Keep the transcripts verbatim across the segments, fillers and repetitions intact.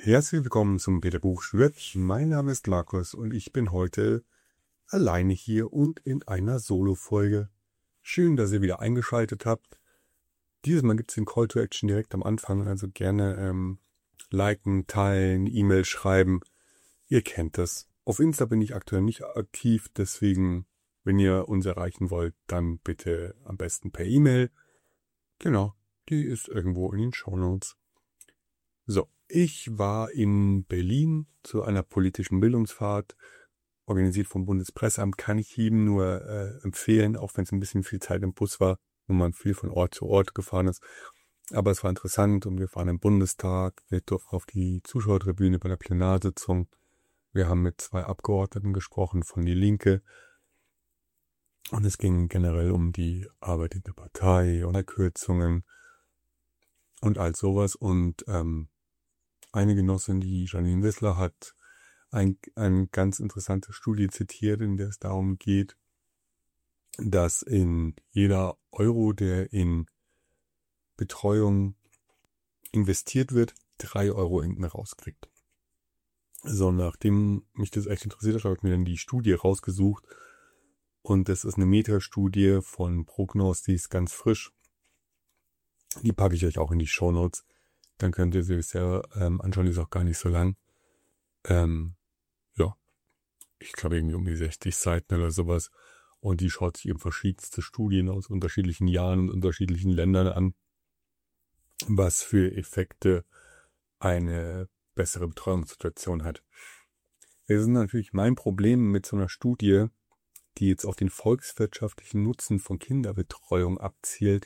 Herzlich willkommen zum Peter Buch Schwert. Mein Name ist Markus und ich bin heute alleine hier und in einer Solo-Folge. Schön, dass ihr wieder eingeschaltet habt. Dieses Mal gibt es den Call to Action direkt am Anfang, also gerne ähm, liken, teilen, E-Mail schreiben. Ihr kennt das. Auf Insta bin ich aktuell nicht aktiv, deswegen, wenn ihr uns erreichen wollt, dann bitte am besten per E-Mail. Genau, die ist irgendwo in den Shownotes. So, ich war in Berlin zu einer politischen Bildungsfahrt, organisiert vom Bundespresseamt, kann ich jedem nur äh, empfehlen, auch wenn es ein bisschen viel Zeit im Bus war, wo man viel von Ort zu Ort gefahren ist. Aber es war interessant und wir waren im Bundestag, wir durften auf die Zuschauertribüne bei der Plenarsitzung. Wir haben mit zwei Abgeordneten gesprochen von Die Linke. Und es ging generell um die Arbeit in der Partei und Kürzungen und all sowas. Und ähm, eine Genossin, die Janine Wissler, hat ein, eine ganz interessante Studie zitiert, in der es darum geht, dass in jeder Euro, der in Betreuung investiert wird, drei Euro hinten rauskriegt. So, nachdem mich das echt interessiert hat, habe ich mir dann die Studie rausgesucht. Und das ist eine Metastudie von Prognos, die ist ganz frisch. Die packe ich euch auch in die Shownotes. Dann könnt ihr sie sehr ähm, anschauen, die ist auch gar nicht so lang. Ähm, ja, ich glaube irgendwie um die sechzig Seiten oder sowas. Und die schaut sich eben verschiedenste Studien aus unterschiedlichen Jahren und unterschiedlichen Ländern an, was für Effekte eine bessere Betreuungssituation hat. Das ist natürlich mein Problem mit so einer Studie, die jetzt auf den volkswirtschaftlichen Nutzen von Kinderbetreuung abzielt,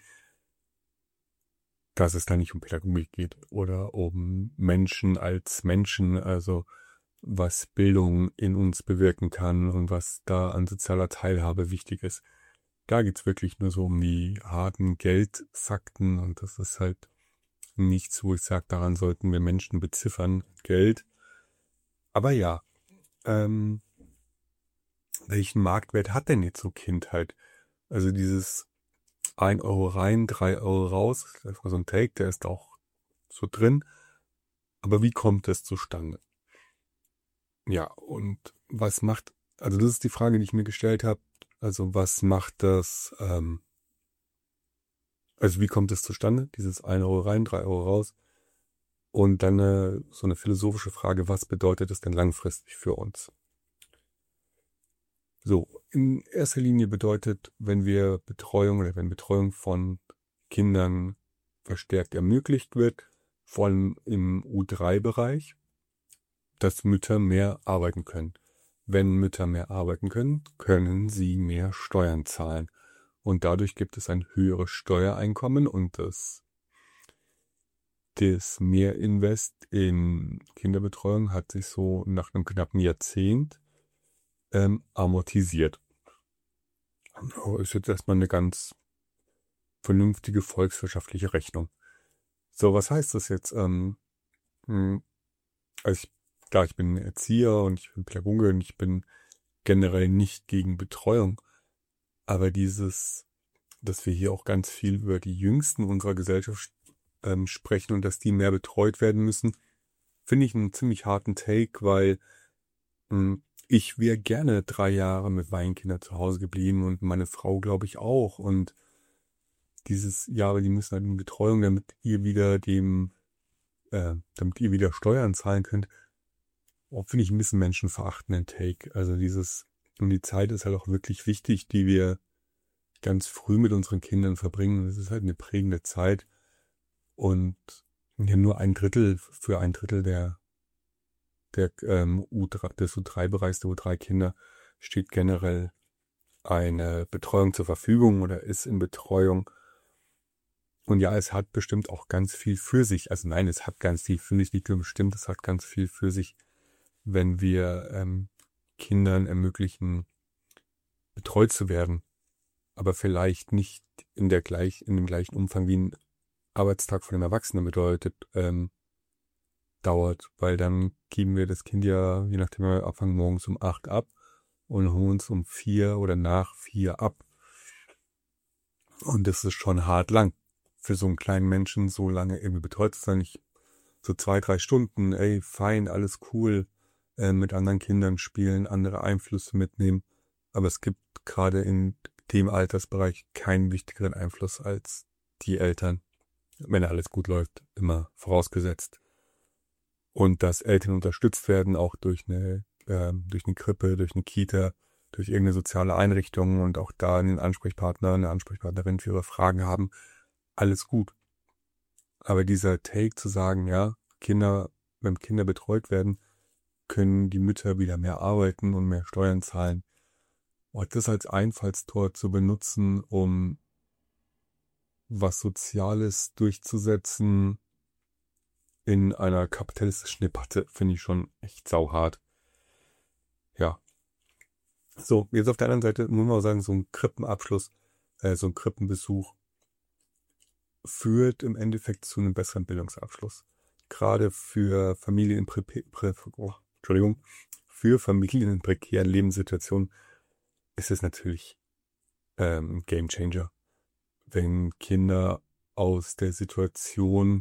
dass es da nicht um Pädagogik geht oder um Menschen als Menschen, also was Bildung in uns bewirken kann und was da an sozialer Teilhabe wichtig ist. Da geht's wirklich nur so um die harten Geldfakten und das ist halt nichts, wo ich sage, daran sollten wir Menschen beziffern, Geld. Aber ja, ähm, welchen Marktwert hat denn jetzt so Kindheit? Also dieses ein Euro rein, drei Euro raus, das war so ein Take, der ist auch so drin. Aber wie kommt das zustande? Ja, und was macht, also das ist die Frage, die ich mir gestellt habe, also was macht das, ähm, also wie kommt das zustande, dieses ein Euro rein, drei Euro raus? Und dann äh, so eine philosophische Frage, was bedeutet das denn langfristig für uns? So, in erster Linie bedeutet, wenn wir Betreuung oder wenn Betreuung von Kindern verstärkt ermöglicht wird, vor allem im U drei Bereich, dass Mütter mehr arbeiten können. Wenn Mütter mehr arbeiten können, können sie mehr Steuern zahlen. Und dadurch gibt es ein höheres Steuereinkommen und das, das Mehrinvest in Kinderbetreuung hat sich so nach einem knappen Jahrzehnt ähm, amortisiert. Ist jetzt erstmal eine ganz vernünftige volkswirtschaftliche Rechnung. So, was heißt das jetzt? Ähm, also ich, klar, ich bin Erzieher und ich bin Pädagoge und ich bin generell nicht gegen Betreuung. Aber dieses, dass wir hier auch ganz viel über die Jüngsten unserer Gesellschaft ähm, sprechen und dass die mehr betreut werden müssen, finde ich einen ziemlich harten Take, weil mh, ich wäre gerne drei Jahre mit meinen Kindern zu Hause geblieben und meine Frau, glaube ich, auch. Und dieses, ja, aber die müssen halt in Betreuung, damit ihr wieder dem, äh, damit ihr wieder Steuern zahlen könnt. Oh, finde ich ein bisschen menschenverachtenden Take. Also dieses, und die Zeit ist halt auch wirklich wichtig, die wir ganz früh mit unseren Kindern verbringen. Das ist halt eine prägende Zeit. Und ja, nur ein Drittel, für ein Drittel der, der ähm, U drei, des U drei Bereichs der U drei Kinder steht generell eine Betreuung zur Verfügung oder ist in Betreuung. Und ja, es hat bestimmt auch ganz viel für sich. Also nein, es hat ganz viel für sich, nicht nur bestimmt, es hat ganz viel für sich, wenn wir ähm, Kindern ermöglichen, betreut zu werden. Aber vielleicht nicht in der gleich, in dem gleichen Umfang wie ein Arbeitstag von einem Erwachsenen bedeutet, ähm, dauert, weil dann geben wir das Kind ja, je nachdem wir abfangen, morgens um acht ab und holen uns um vier oder nach vier ab. Und das ist schon hart lang für so einen kleinen Menschen, so lange irgendwie betreut zu sein. Ich so zwei, drei Stunden, ey, fein, alles cool, äh, mit anderen Kindern spielen, andere Einflüsse mitnehmen. Aber es gibt gerade in dem Altersbereich keinen wichtigeren Einfluss als die Eltern, wenn alles gut läuft, immer vorausgesetzt. Und dass Eltern unterstützt werden, auch durch eine, äh, durch eine Krippe, durch eine Kita, durch irgendeine soziale Einrichtung und auch da einen Ansprechpartner, eine Ansprechpartnerin für ihre Fragen haben, alles gut. Aber dieser Take zu sagen, ja, Kinder, wenn Kinder betreut werden, können die Mütter wieder mehr arbeiten und mehr Steuern zahlen. Und das als Einfallstor zu benutzen, um was Soziales durchzusetzen in einer kapitalistischen Debatte, finde ich schon echt sauhart. Ja. So, jetzt auf der anderen Seite muss man auch sagen, so ein Krippenabschluss, äh, so ein Krippenbesuch führt im Endeffekt zu einem besseren Bildungsabschluss. Gerade für Familien in Prä Prä oh, Entschuldigung, für Familien in prekären Lebenssituationen ist es natürlich ähm, Game Changer, wenn Kinder aus der Situation,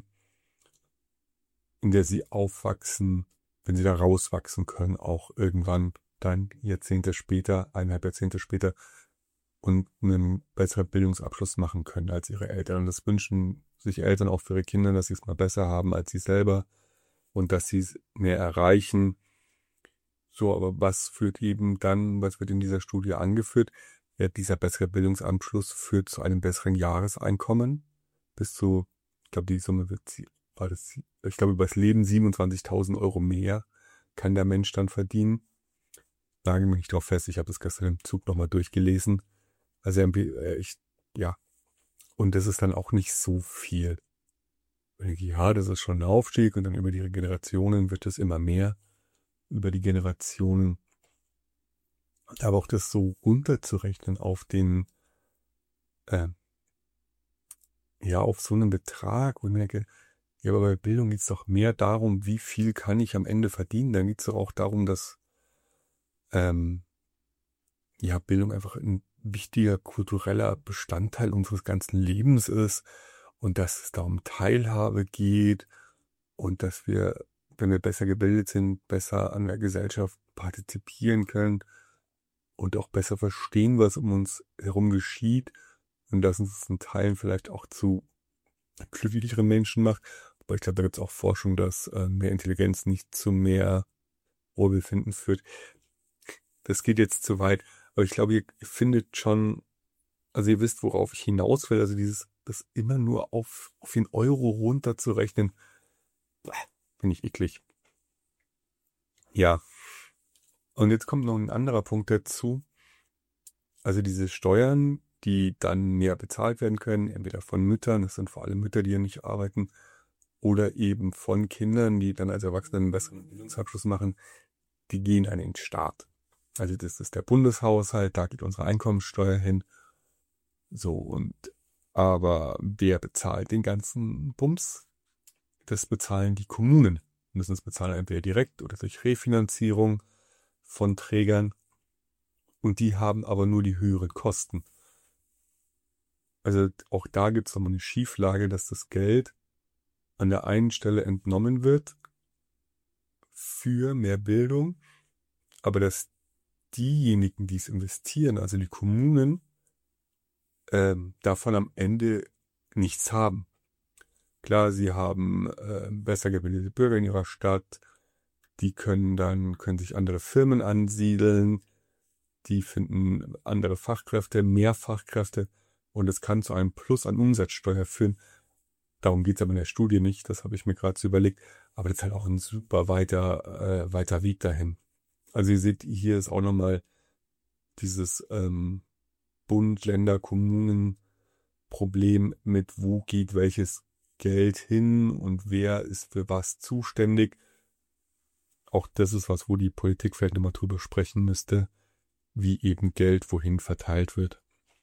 in der sie aufwachsen, wenn sie da rauswachsen können, auch irgendwann dann Jahrzehnte später, eineinhalb Jahrzehnte später und einen besseren Bildungsabschluss machen können als ihre Eltern. Und das wünschen sich Eltern auch für ihre Kinder, dass sie es mal besser haben als sie selber und dass sie es mehr erreichen. So, aber was führt eben dann, was wird in dieser Studie angeführt? Ja, dieser bessere Bildungsabschluss führt zu einem besseren Jahreseinkommen. Bis zu, ich glaube, die Summe wird, war das, ich glaube, über das Leben siebenundzwanzigtausend Euro mehr kann der Mensch dann verdienen. Lage mich nicht drauf fest, ich habe das gestern im Zug nochmal durchgelesen. Also, ich, ja, und das ist dann auch nicht so viel. Ja, das ist schon ein Aufstieg und dann über die Generationen wird es immer mehr. Über die Generationen. Aber auch das so runterzurechnen auf den, äh, ja, auf so einen Betrag, wo ich mir denke, ja, aber bei Bildung geht es doch mehr darum, wie viel kann ich am Ende verdienen. Dann geht es doch auch darum, dass, ähm, ja, Bildung einfach ein wichtiger kultureller Bestandteil unseres ganzen Lebens ist und dass es da um Teilhabe geht und dass wir, wenn wir besser gebildet sind, besser an der Gesellschaft partizipieren können und auch besser verstehen, was um uns herum geschieht und dass uns in Teilen vielleicht auch zu glücklicheren Menschen macht. Aber ich glaube, da gibt es auch Forschung, dass äh, mehr Intelligenz nicht zu mehr Wohlbefinden führt. Das geht jetzt zu weit, aber ich glaube, ihr, ihr findet schon, also ihr wisst, worauf ich hinaus will, also dieses, das immer nur auf, auf den Euro runterzurechnen, finde ich eklig. Ja. Und jetzt kommt noch ein anderer Punkt dazu. Also diese Steuern, die dann mehr bezahlt werden können, entweder von Müttern, das sind vor allem Mütter, die ja nicht arbeiten, oder eben von Kindern, die dann als Erwachsene einen besseren Bildungsabschluss machen, die gehen an den Staat. Also das ist der Bundeshaushalt, da geht unsere Einkommensteuer hin. So, und aber wer bezahlt den ganzen Bums? Das bezahlen die Kommunen. Müssen es bezahlen entweder direkt oder durch Refinanzierung von Trägern. Und die haben aber nur die höheren Kosten. Also auch da gibt es nochmal eine Schieflage, dass das Geld an der einen Stelle entnommen wird für mehr Bildung, aber dass diejenigen, die es investieren, also die Kommunen, ähm, davon am Ende nichts haben. Klar, sie haben äh, besser gebildete Bürger in ihrer Stadt, die können dann, können sich andere Firmen ansiedeln, die finden andere Fachkräfte, mehr Fachkräfte und es kann zu einem Plus an Umsatzsteuer führen. Darum geht es aber in der Studie nicht, das habe ich mir gerade so überlegt, aber das ist halt auch ein super weiter, äh, weiter Weg dahin. Also ihr seht, hier ist auch nochmal dieses ähm, Bund, Länder, Kommunen Problem mit, wo geht welches Geld hin und wer ist für was zuständig. Auch das ist was, wo die Politik vielleicht nochmal drüber sprechen müsste, wie eben Geld wohin verteilt wird.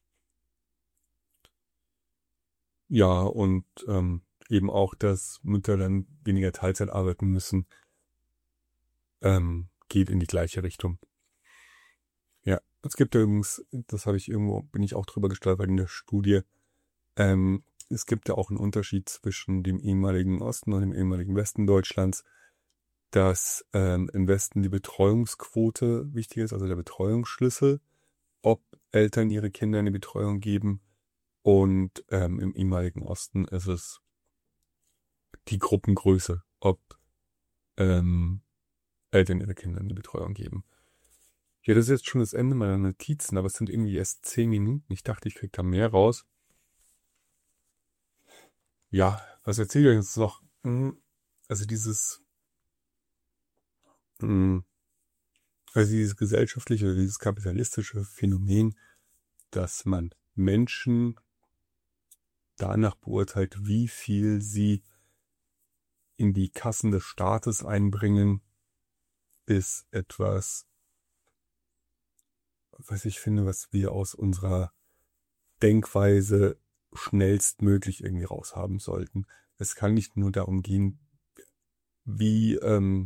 Ja, und ähm, eben auch, dass Mütter dann weniger Teilzeit arbeiten müssen, ähm, geht in die gleiche Richtung. Ja, es gibt übrigens, das habe ich irgendwo, bin ich auch drüber gestolpert in der Studie, ähm, es gibt ja auch einen Unterschied zwischen dem ehemaligen Osten und dem ehemaligen Westen Deutschlands, dass ähm, im Westen die Betreuungsquote wichtig ist, also der Betreuungsschlüssel, ob Eltern ihre Kinder in die Betreuung geben. Und ähm, im ehemaligen Osten ist es die Gruppengröße, ob ähm, Eltern ihre Kinder in die Betreuung geben. Ja, das ist jetzt schon das Ende meiner Notizen, aber es sind irgendwie erst zehn Minuten. Ich dachte, ich kriege da mehr raus. Ja, was erzähle ich euch jetzt noch? Hm, Also dieses, hm, also dieses gesellschaftliche oder dieses kapitalistische Phänomen, dass man Menschen danach beurteilt, wie viel sie in die Kassen des Staates einbringen, ist etwas, was ich finde, was wir aus unserer Denkweise schnellstmöglich irgendwie raushaben sollten. Es kann nicht nur darum gehen, wie, ähm,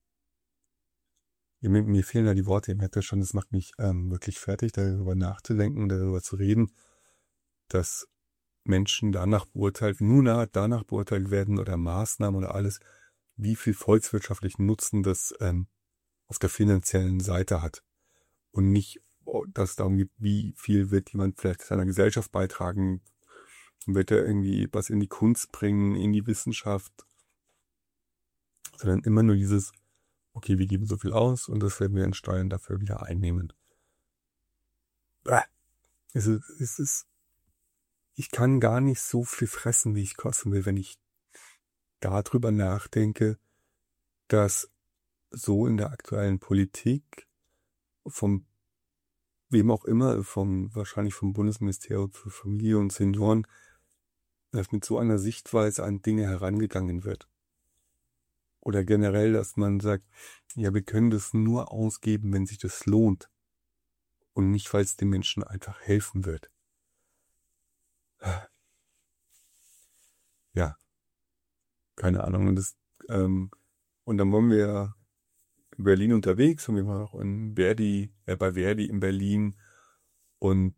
ja, mir, mir fehlen da die Worte, ihr merkt ja schon, das macht mich ähm, wirklich fertig, darüber nachzudenken, darüber zu reden, dass Menschen danach beurteilt, nur nach, danach beurteilt werden oder Maßnahmen oder alles, wie viel volkswirtschaftlichen Nutzen das ähm, auf der finanziellen Seite hat. Und nicht, oh, dass es darum geht, wie viel wird jemand vielleicht seiner Gesellschaft beitragen, wird er irgendwie was in die Kunst bringen, in die Wissenschaft, sondern immer nur dieses, okay, wir geben so viel aus und das werden wir in Steuern dafür wieder einnehmen. Bäh. Es ist, es ist, ich kann gar nicht so viel fressen, wie ich kosten will, wenn ich darüber nachdenke, dass so in der aktuellen Politik vom wem auch immer, vom wahrscheinlich vom Bundesministerium für Familie und Senioren, dass mit so einer Sichtweise an Dinge herangegangen wird. Oder generell, dass man sagt, ja, wir können das nur ausgeben, wenn sich das lohnt. Und nicht, weil es den Menschen einfach helfen wird. Ja, keine Ahnung. Und, das, ähm, und dann waren wir in Berlin unterwegs und wir waren auch in Verdi, äh, bei Verdi in Berlin. Und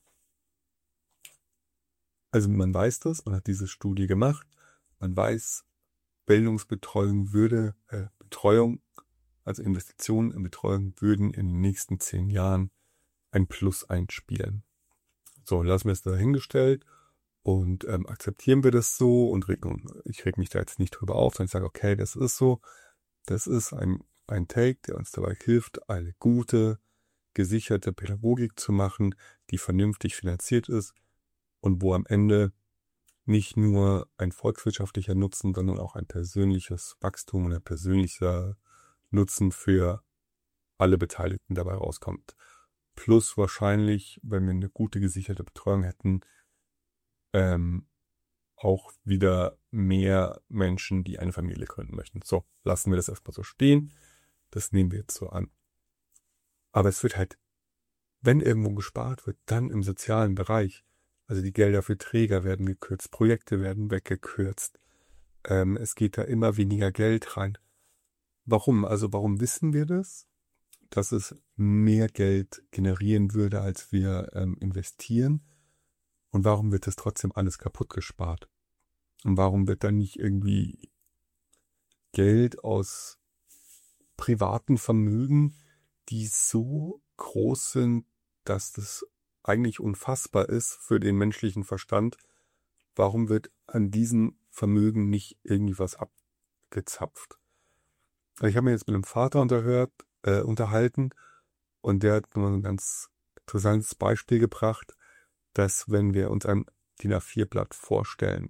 also man weiß das, man hat diese Studie gemacht, man weiß, Bildungsbetreuung würde, äh, Betreuung, also Investitionen in Betreuung würden in den nächsten zehn Jahren ein Plus einspielen. So, lassen wir es dahingestellt und ähm, akzeptieren wir das so und regen, ich reg mich da jetzt nicht drüber auf, sondern ich sage, okay, das ist so, das ist ein, ein Take, der uns dabei hilft, eine gute, gesicherte Pädagogik zu machen, die vernünftig finanziert ist und wo am Ende nicht nur ein volkswirtschaftlicher Nutzen, sondern auch ein persönliches Wachstum und ein persönlicher Nutzen für alle Beteiligten dabei rauskommt. Plus wahrscheinlich, wenn wir eine gute gesicherte Betreuung hätten, ähm, auch wieder mehr Menschen, die eine Familie gründen möchten. So, lassen wir das erstmal so stehen. Das nehmen wir jetzt so an. Aber es wird halt, wenn irgendwo gespart wird, dann im sozialen Bereich. Also die Gelder für Träger werden gekürzt, Projekte werden weggekürzt. Ähm, es geht da immer weniger Geld rein. Warum? Also warum wissen wir das? Dass es mehr Geld generieren würde, als wir ähm, investieren. Und warum wird das trotzdem alles kaputt gespart? Und warum wird dann nicht irgendwie Geld aus privaten Vermögen, die so groß sind, dass das eigentlich unfassbar ist für den menschlichen Verstand, warum wird an diesem Vermögen nicht irgendwie was abgezapft? Also ich habe mir jetzt mit einem Vater unterhört, äh, unterhalten und der hat nur ein ganz interessantes Beispiel gebracht, dass wenn wir uns ein D I N A vier Blatt vorstellen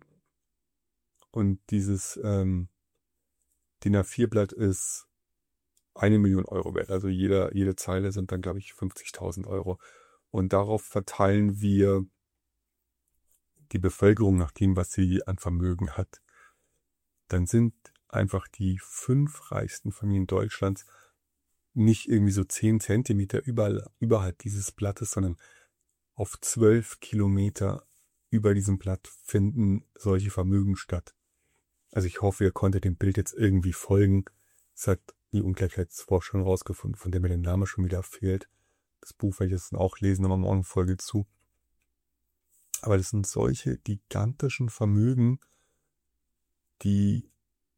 und dieses ähm, D I N A vier Blatt ist eine Million Euro wert, also jeder, jede Zeile sind dann, glaube ich, fünfzigtausend Euro. Und darauf verteilen wir die Bevölkerung nach dem, was sie an Vermögen hat. Dann sind einfach die fünf reichsten Familien Deutschlands nicht irgendwie so zehn Zentimeter überall, überhalb dieses Blattes, sondern auf zwölf Kilometer über diesem Blatt finden solche Vermögen statt. Also ich hoffe, ihr konntet dem Bild jetzt irgendwie folgen. Es hat die Ungleichheitsforschung rausgefunden, von der mir der Name schon wieder fehlt. Das Buch werde ich jetzt auch lesen, aber morgen Folge zu. Aber das sind solche gigantischen Vermögen, die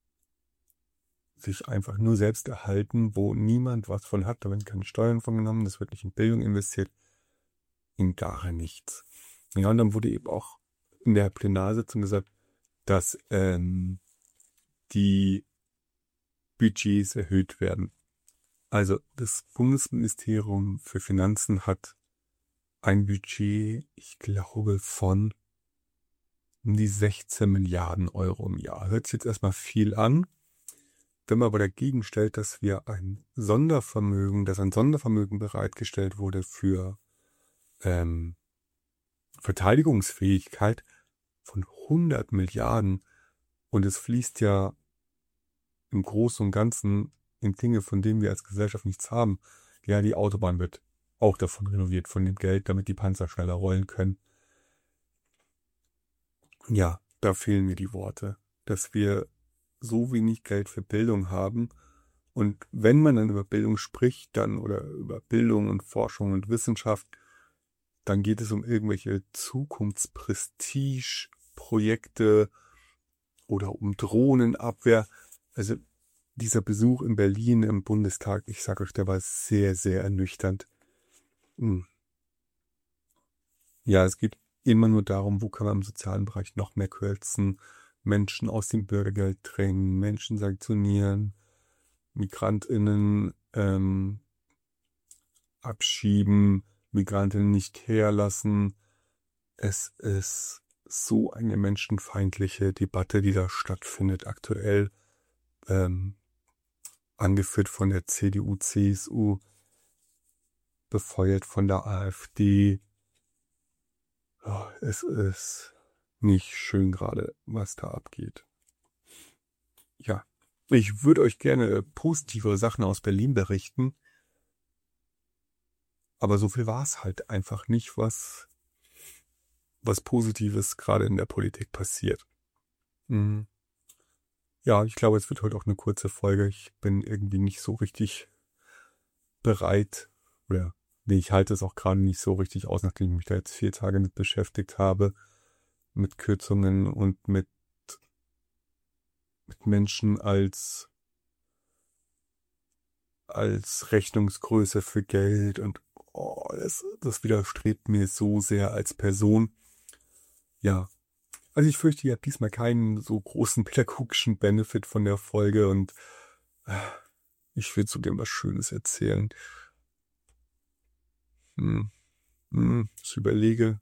sich einfach nur selbst erhalten, wo niemand was von hat. Da werden keine Steuern von genommen, das wird nicht in Bildung investiert, in gar nichts. Ja, und dann wurde eben auch in der Plenarsitzung gesagt, dass ähm, die Budgets erhöht werden. Also das Bundesministerium für Finanzen hat ein Budget, ich glaube, von um die sechzehn Milliarden Euro im Jahr. Hört sich jetzt erstmal viel an. Wenn man aber dagegen stellt, dass wir ein Sondervermögen, dass ein Sondervermögen bereitgestellt wurde für ähm, Verteidigungsfähigkeit von hundert Milliarden und es fließt ja im Großen und Ganzen in Dinge, von denen wir als Gesellschaft nichts haben. Ja, die Autobahn wird auch davon renoviert, von dem Geld, damit die Panzer schneller rollen können. Ja, da fehlen mir die Worte, dass wir so wenig Geld für Bildung haben. Und wenn man dann über Bildung spricht, dann oder über Bildung und Forschung und Wissenschaft, dann geht es um irgendwelche Zukunftsprestige-Projekte oder um Drohnenabwehr. Also dieser Besuch in Berlin im Bundestag, ich sage euch, der war sehr, sehr ernüchternd. Hm. Ja, es geht immer nur darum, wo kann man im sozialen Bereich noch mehr kürzen, Menschen aus dem Bürgergeld drängen, Menschen sanktionieren, MigrantInnen ähm, abschieben, Migrantinnen nicht herlassen. Es ist so eine menschenfeindliche Debatte, die da stattfindet aktuell, ähm, angeführt von der C D U, C S U, befeuert von der AfD. Oh, es ist nicht schön gerade, was da abgeht. Ja, ich würde euch gerne positive Sachen aus Berlin berichten, aber so viel war es halt einfach nicht, was, was Positives gerade in der Politik passiert. Mhm. Ja, ich glaube, es wird heute auch eine kurze Folge. Ich bin irgendwie nicht so richtig bereit, oder nee, ich halte es auch gerade nicht so richtig aus, nachdem ich mich da jetzt vier Tage mit beschäftigt habe, mit Kürzungen und mit, mit Menschen als, als Rechnungsgröße für Geld und oh, das, das widerstrebt mir so sehr als Person. Ja, also ich fürchte, ihr habt diesmal keinen so großen pädagogischen Benefit von der Folge und äh, ich will zudem was Schönes erzählen. Hm, hm, ich überlege.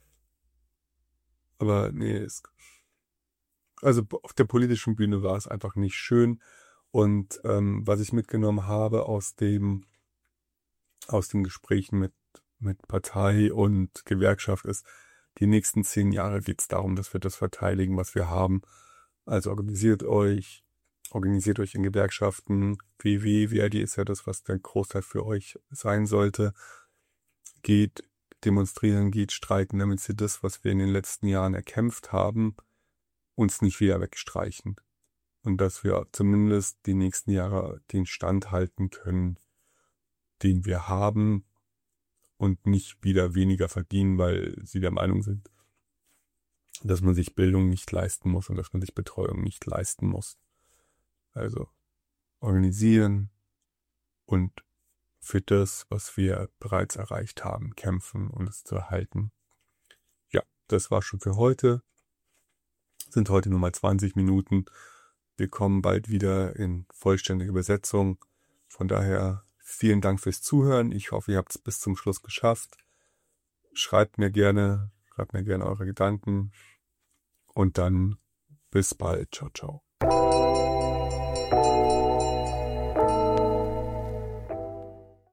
Aber nee, es, also auf der politischen Bühne war es einfach nicht schön. Und ähm, was ich mitgenommen habe aus dem, aus den Gesprächen mit, mit Partei und Gewerkschaft ist, die nächsten zehn Jahre geht es darum, dass wir das verteidigen, was wir haben. Also organisiert euch, organisiert euch in Gewerkschaften. W W, W R D ist ja das, was der Großteil für euch sein sollte. Geht demonstrieren, geht streiken, damit sie das, was wir in den letzten Jahren erkämpft haben, uns nicht wieder wegstreichen. Und dass wir zumindest die nächsten Jahre den Stand halten können, den wir haben und nicht wieder weniger verdienen, weil sie der Meinung sind, dass man sich Bildung nicht leisten muss und dass man sich Betreuung nicht leisten muss. Also organisieren und für das, was wir bereits erreicht haben, kämpfen und es zu erhalten. Ja, das war schon für heute. Sind heute nur mal zwanzig Minuten. Wir kommen bald wieder in vollständige Übersetzung. Von daher vielen Dank fürs Zuhören. Ich hoffe, ihr habt es bis zum Schluss geschafft. Schreibt mir gerne, schreibt mir gerne eure Gedanken. Und dann bis bald. Ciao, ciao.